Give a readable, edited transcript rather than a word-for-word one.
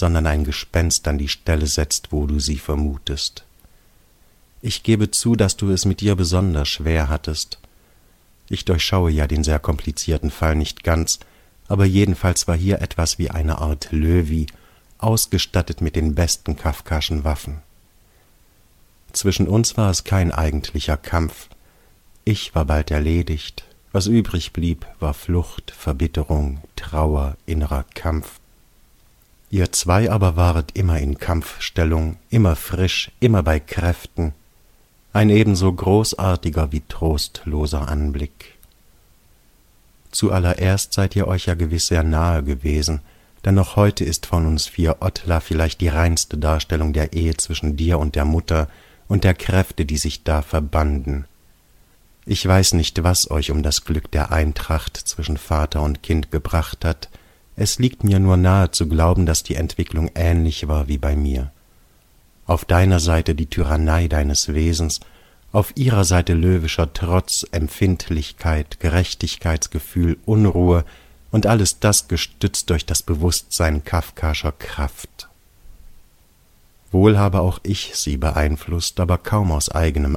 sondern ein Gespenst an die Stelle setzt, wo du sie vermutest. Ich gebe zu, dass du es mit ihr besonders schwer hattest. Ich durchschaue ja den sehr komplizierten Fall nicht ganz, aber jedenfalls war hier etwas wie eine Art Löwy, ausgestattet mit den besten kafkaschen Waffen. Zwischen uns war es kein eigentlicher Kampf. Ich war bald erledigt. Was übrig blieb, war Flucht, Verbitterung, Trauer, innerer Kampf. Ihr zwei aber waret immer in Kampfstellung, immer frisch, immer bei Kräften. Ein ebenso großartiger wie trostloser Anblick. Zuallererst seid ihr euch ja gewiss sehr nahe gewesen, denn noch heute ist von uns 4 Ottla vielleicht die reinste Darstellung der Ehe zwischen dir und der Mutter und der Kräfte, die sich da verbanden. Ich weiß nicht, was euch um das Glück der Eintracht zwischen Vater und Kind gebracht hat. Es liegt mir nur nahe zu glauben, dass die Entwicklung ähnlich war wie bei mir. Auf deiner Seite die Tyrannei deines Wesens, auf ihrer Seite löwischer Trotz, Empfindlichkeit, Gerechtigkeitsgefühl, Unruhe und alles das gestützt durch das Bewusstsein kafkascher Kraft. Wohl habe auch ich sie beeinflusst, aber kaum aus eigenem